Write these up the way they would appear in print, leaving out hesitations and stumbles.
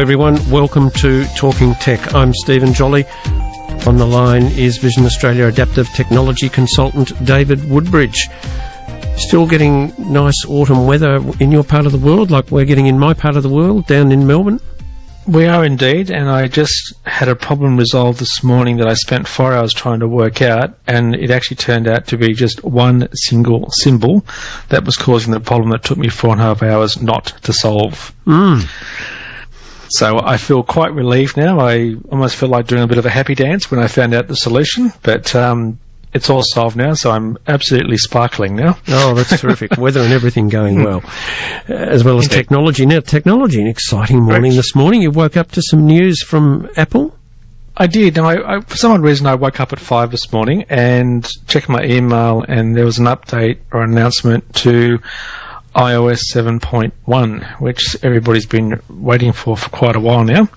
everyone. Welcome to Talking Tech. I'm Stephen Jolly. On the line is Vision Australia Adaptive Technology Consultant David Woodbridge. Still getting nice autumn weather in your part of the world, like we're getting in my part of the world, down in Melbourne? We are indeed, and I just had a problem resolved this morning that I spent 4 hours trying to work out, and it actually turned out to be just one single symbol that was causing the problem that took me 4.5 hours not to solve. So I feel quite relieved now. I almost feel like doing a bit of a happy dance when I found out the solution, but it's all solved now, so I'm absolutely sparkling now. Oh, that's terrific. Weather and everything going well, as well as technology. Now, technology, an exciting morning this morning. You woke up to some news from Apple? I did. Now, for some odd reason, I woke up at 5 this morning and checked my email, and there was an update or an announcement to iOS 7.1, which everybody's been waiting for quite a while now.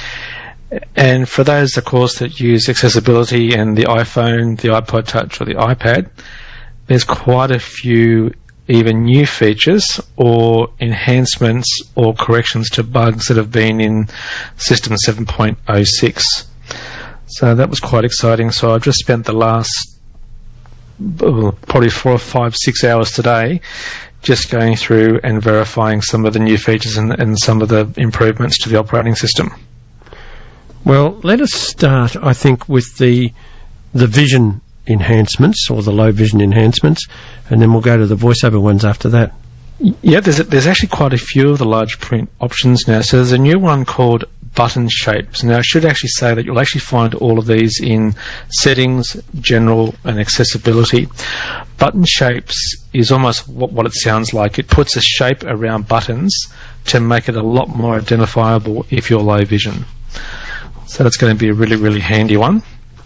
And for those, of course, that use accessibility and the iPhone, the iPod Touch or the iPad, there's quite a few even new features or enhancements or corrections to bugs that have been in System 7.06. So that was quite exciting. So I've just spent the last probably 4, 5, 6 hours today just going through and verifying some of the new features and some of the improvements to the operating system. Well, let us start, I think, with the vision enhancements or the low vision enhancements, and then we'll go to the voiceover ones after that. Yeah, there's actually quite a few of the large print options now. So there's a new one called button shapes. Now, I should actually say that you'll actually find all of these in settings, general, and accessibility. Button shapes is almost what it sounds like. It puts a shape around buttons to make it a lot more identifiable if you're low vision. So that's going to be a really, really handy one.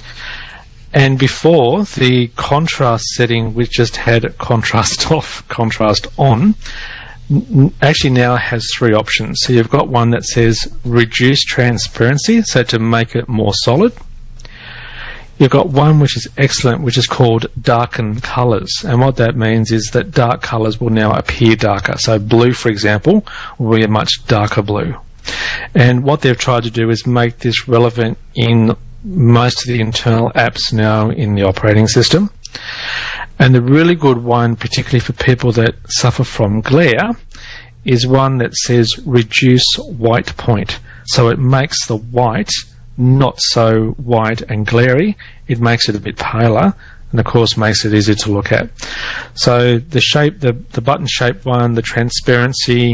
And before, the contrast setting, which just had contrast off, contrast on, actually now has 3 options. So you've got one that says reduce transparency, so to make it more solid. You've got one which is excellent, which is called darken colours. And what that means is that dark colours will now appear darker. So blue, for example, will be a much darker blue. And what they've tried to do is make this relevant in most of the internal apps now in the operating system. And the really good one, particularly for people that suffer from glare, is one that says reduce white point. So it makes the white not so white and glary. It makes it a bit paler, and of course makes it easier to look at. So the shape, the button shape one, the transparency,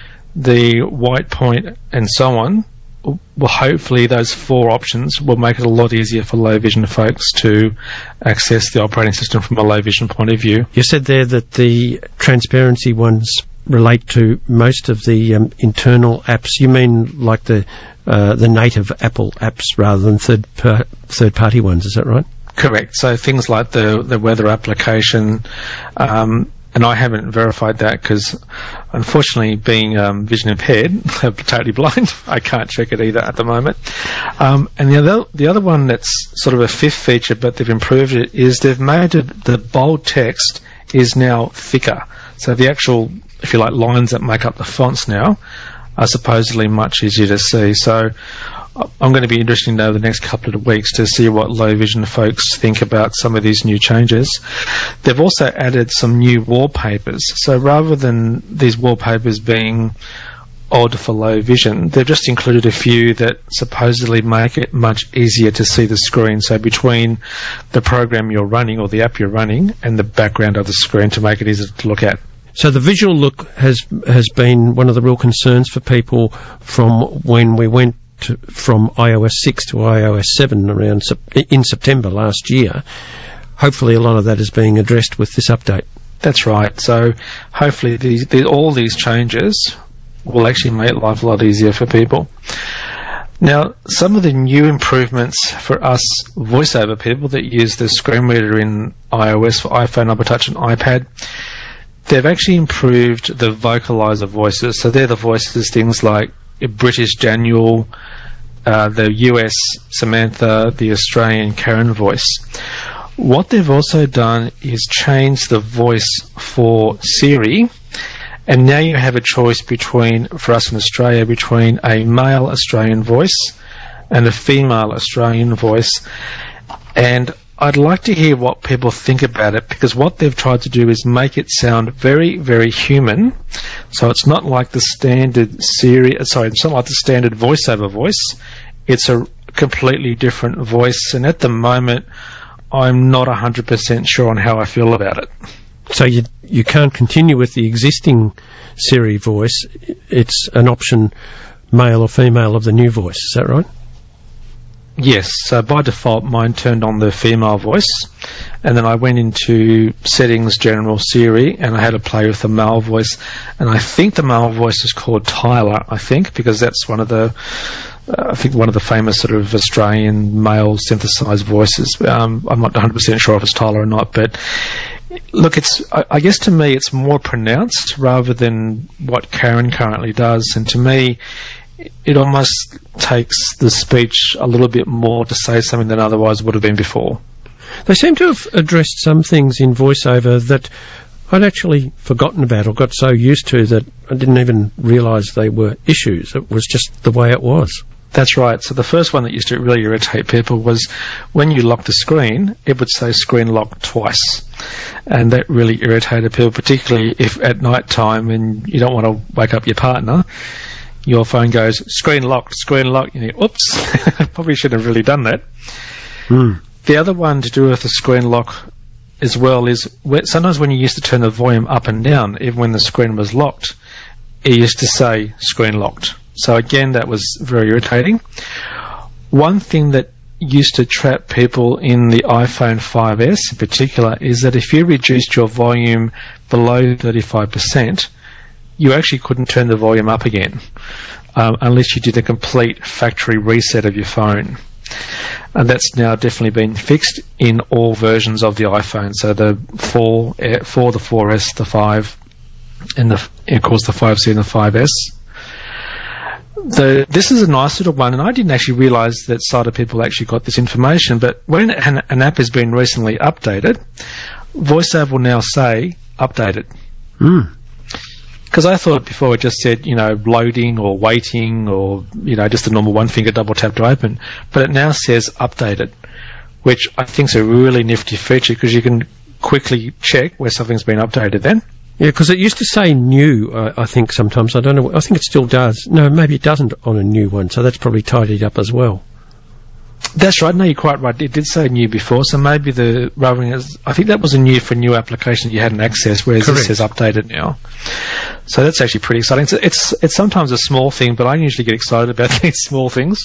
the white point, and so on, well, hopefully those 4 options will make it a lot easier for low vision folks to access the operating system from a low vision point of view. You said there that the transparency ones relate to most of the internal apps. You mean like the native Apple apps rather than third-party ones, is that right? Correct. So things like the weather application, and I haven't verified that because, unfortunately, being vision impaired, totally blind, I can't check it either at the moment. And the other one that's sort of a 5th feature, but they've improved it, is they've made it, the bold text is now thicker. So the actual, if you like, lines that make up the fonts now are supposedly much easier to see. So I'm going to be interested to know the next couple of weeks to see what low vision folks think about some of these new changes. They've also added some new wallpapers. So rather than these wallpapers being odd for low vision, they've just included a few that supposedly make it much easier to see the screen. So between the program you're running or the app you're running and the background of the screen to make it easier to look at. So the visual look has been one of the real concerns for people from when we went from iOS 6 to iOS 7 around in September last year. Hopefully a lot of that is being addressed with this update. That's right. So hopefully all these changes will actually make life a lot easier for people. Now, some of the new improvements for us voiceover people that use the screen reader in iOS for iPhone, iPod Touch and iPad, they've actually improved the vocalizer voices. So they're the voices, things like British Daniel, the US Samantha, the Australian Karen voice. What they've also done is change the voice for Siri And now you have a choice between, for us in Australia, between a male Australian voice and a female Australian voice. And I'd like to hear what people think about it, because what they've tried to do is make it sound very, very human. So it's not like the standard it's not like the standard voiceover voice. It's a completely different voice, and at the moment I'm not 100% sure on how I feel about it. So you can't continue with the existing Siri voice. It's an option, male or female, of the new voice. Is that right? Yes. So by default, mine turned on the female voice, and then I went into settings, general Siri, and I had to play with the male voice. And I think the male voice is called Tyler, because that's one of the famous sort of Australian male synthesized voices. I'm not 100% sure if it's Tyler or not, but look, I guess to me it's more pronounced rather than what Karen currently does, and to me it almost takes the speech a little bit more to say something than otherwise would have been before. They seem to have addressed some things in VoiceOver that I'd actually forgotten about or got so used to that I didn't even realise they were issues. It was just the way it was. That's right. So the first one that used to really irritate people was when you locked the screen, it would say screen lock twice. And that really irritated people, particularly if at night time and you don't want to wake up your partner, your phone goes, screen locked, and you think, oops, I probably shouldn't have really done that. The other one to do with the screen lock as well is sometimes when you used to turn the volume up and down, even when the screen was locked, it used to say screen locked. So again, that was very irritating. One thing that used to trap people in the iPhone 5S in particular is that if you reduced your volume below 35%, you actually couldn't turn the volume up again unless you did a complete factory reset of your phone. And that's now definitely been fixed in all versions of the iPhone. So the 4, the 4S, the 5, and of course the 5C and the 5S. This is a nice little one, and I didn't actually realise that sighted people actually got this information, but when an app has been recently updated, VoiceOver will now say updated. Because I thought before it just said, loading or waiting or, just a normal one-finger double tap to open. But it now says updated, which I think is a really nifty feature because you can quickly check where something's been updated then. Yeah, because it used to say new, I think sometimes. I don't know. I think it still does. No, maybe it doesn't on a new one, so that's probably tidied up as well. That's right. No, you're quite right. It did say new before, so maybe I think that was a new for new application you hadn't accessed, whereas Correct. This says updated now. So that's actually pretty exciting. So it's sometimes a small thing, but I usually get excited about these small things.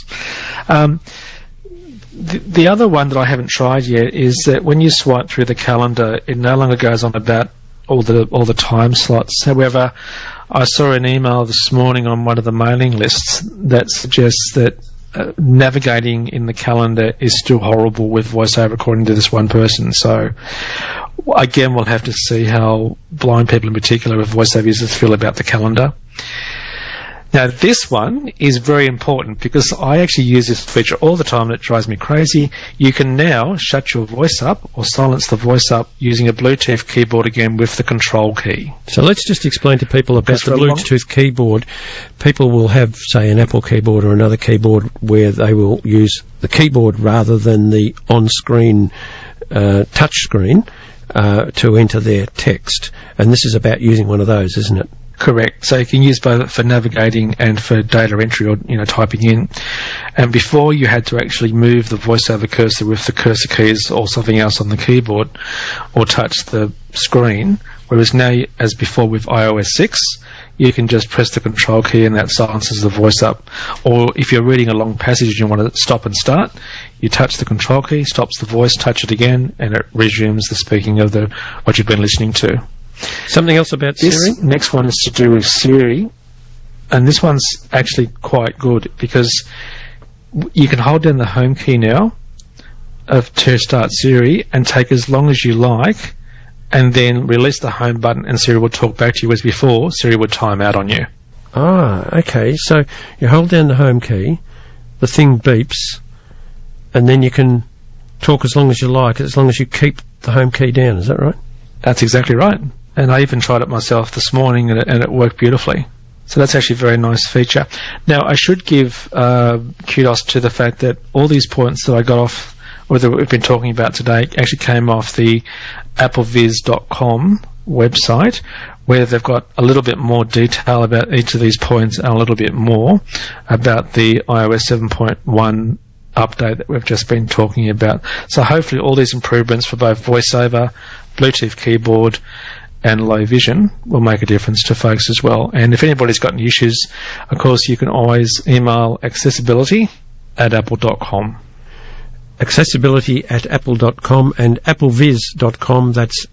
The other one that I haven't tried yet is that when you swipe through the calendar, it no longer goes on about all the time slots. However, I saw an email this morning on one of the mailing lists that suggests that navigating in the calendar is still horrible with VoiceOver, according to this one person. So again, we'll have to see how blind people in particular with VoiceOver users feel about the calendar. Now, this one is very important because I actually use this feature all the time and it drives me crazy. You can now shut your voice up or silence the voice up using a Bluetooth keyboard again with the control key. So let's just explain to people about the Bluetooth keyboard. People will have, say, an Apple keyboard or another keyboard where they will use the keyboard rather than the on-screen touch screen to enter their text. And this is about using one of those, isn't it? Correct. So you can use both for navigating and for data entry or typing in. And before you had to actually move the VoiceOver cursor with the cursor keys or something else on the keyboard or touch the screen, whereas now, as before with iOS 6, you can just press the control key and that silences the voice up. Or if you're reading a long passage and you want to stop and start, you touch the control key, stops the voice, touch it again, and it resumes the speaking of what you've been listening to. Something else about Siri? This next one is to do with Siri, and this one's actually quite good because you can hold down the home key now to start Siri and take as long as you like and then release the home button and Siri will talk back to you, as before Siri would time out on you. Ah, okay. So you hold down the home key, the thing beeps, and then you can talk as long as you like, as long as you keep the home key down. Is that right? That's exactly right. And I even tried it myself this morning, and it worked beautifully. So that's actually a very nice feature. Now, I should give kudos to the fact that all these points that I got off, or that we've been talking about today, actually came off the appleviz.com website, where they've got a little bit more detail about each of these points and a little bit more about the iOS 7.1 update that we've just been talking about. So hopefully all these improvements for both VoiceOver, Bluetooth keyboard and low vision will make a difference to folks as well. And if anybody's got any issues, of course, you can always email accessibility@apple.com. Accessibility@apple.com and appleviz.com. That's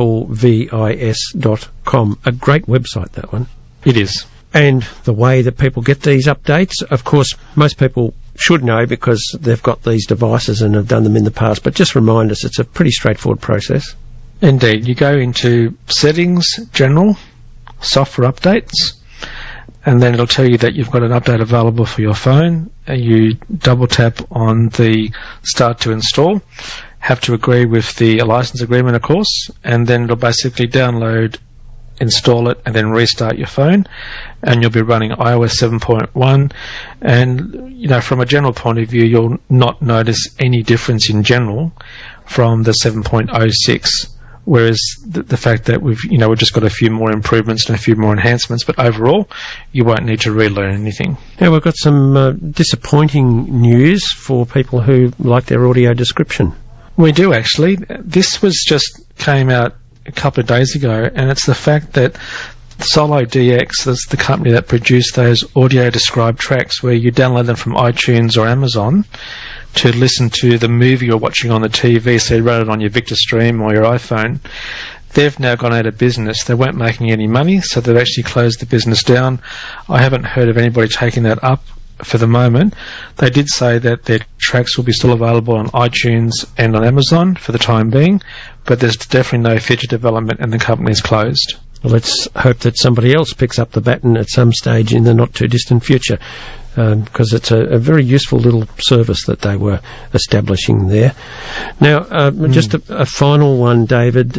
applevis.com. A great website, that one. It is. And the way that people get these updates, of course, most people should know because they've got these devices and have done them in the past, but just remind us, it's a pretty straightforward process. Indeed. You go into Settings, General, Software Updates, and then it'll tell you that you've got an update available for your phone. You double tap on the Start to Install, have to agree with the license agreement, of course, and then it'll basically download, install it, and then restart your phone, and you'll be running iOS 7.1. And, you know, from a general point of view, you'll not notice any difference in general from the 7.06. Whereas the fact that we've just got a few more improvements and a few more enhancements, but overall, you won't need to relearn anything. Now, we've got some disappointing news for people who like their audio description. We do, actually. This came out a couple of days ago, and it's the fact that Solo DX, that's the company that produced those audio described tracks where you download them from iTunes or Amazon to listen to the movie you're watching on the TV, so you run it on your Victor Stream or your iPhone. They've now gone out of business. They weren't making any money, so they've actually closed the business down. I haven't heard of anybody taking that up for the moment. They did say that their tracks will be still available on iTunes and on Amazon for the time being, but there's definitely no feature development and the company's closed. Well, let's hope that somebody else picks up the baton at some stage in the not-too-distant future, because it's a very useful little service that they were establishing there. Now, just a final one, David.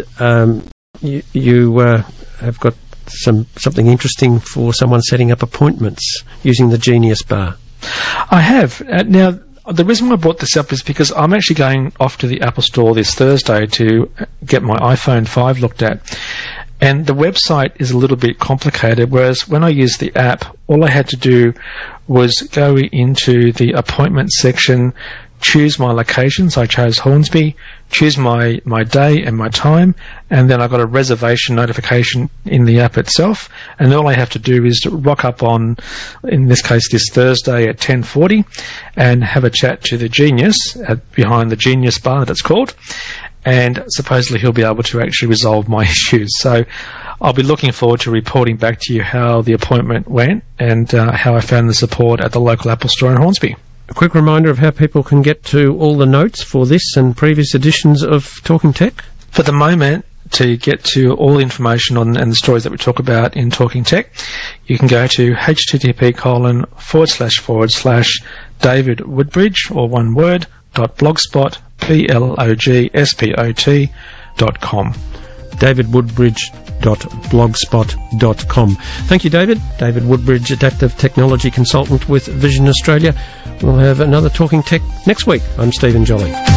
You have got something interesting for someone setting up appointments using the Genius Bar. I have. Now, the reason why I brought this up is because I'm actually going off to the Apple Store this Thursday to get my iPhone 5 looked at. And the website is a little bit complicated, whereas when I used the app, all I had to do was go into the appointment section, choose my location, so I chose Hornsby, choose my day and my time, and then I got a reservation notification in the app itself, and all I have to do is to rock up on, in this case, this Thursday at 10:40, and have a chat to the genius behind the Genius Bar that it's called, and supposedly he'll be able to actually resolve my issues. So I'll be looking forward to reporting back to you how the appointment went and how I found the support at the local Apple Store in Hornsby. A quick reminder of how people can get to all the notes for this and previous editions of Talking Tech. For the moment, to get to all the information on and the stories that we talk about in Talking Tech, you can go to http://David Woodbridge, or one word, .blogspot.com. davidwoodbridge.blogspot.com. Thank you, David. David Woodbridge, Adaptive Technology Consultant with Vision Australia. We'll have another Talking Tech next week. I'm Stephen Jolly.